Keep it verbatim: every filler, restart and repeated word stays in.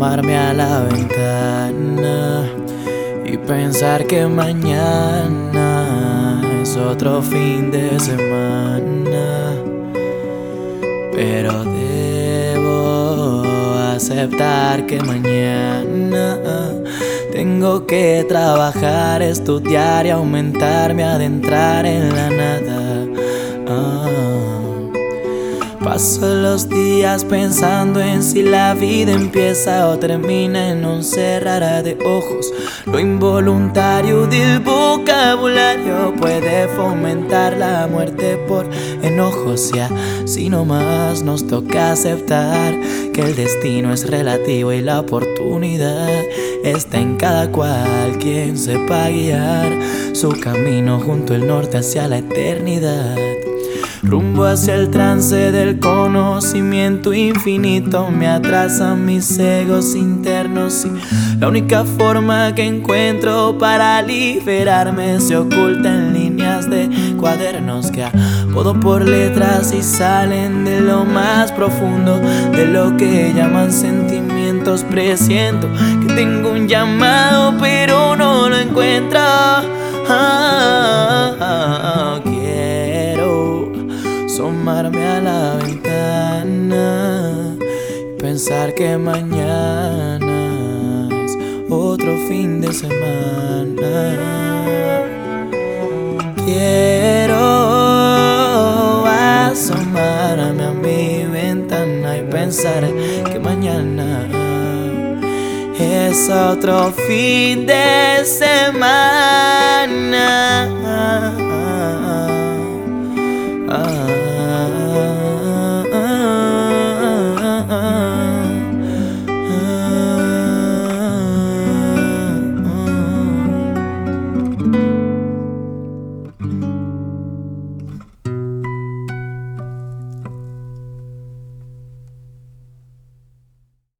asomarme a la ventana y pensar que mañana es otro fin de semana, pero debo aceptar que mañana tengo que trabajar, estudiar y aumentarme, adentrar en la nada. ah. Paso los días pensando en si la vida empieza o termina en un cerrar de ojos. Lo involuntario del vocabulario puede fomentar la muerte por enojos. Y así nomás nos toca aceptar que el destino es relativo y la oportunidad está en cada cual quien sepa guiar su camino junto al norte hacia la eternidad. Rumbo hacia el trance del conocimiento infinito me atrasan mis egos internos, y la única forma que encuentro para liberarme se oculta en líneas de cuadernos que apodo por letras y salen de lo más profundo de lo que llaman sentimientos. Presiento que tengo un llamado pero no lo encuentro. ah, ah, ah, quiero asomarme a la ventana y pensar que mañana es otro fin de semana. Quiero asomarme a mi ventana y pensar que mañana es otro fin de semana.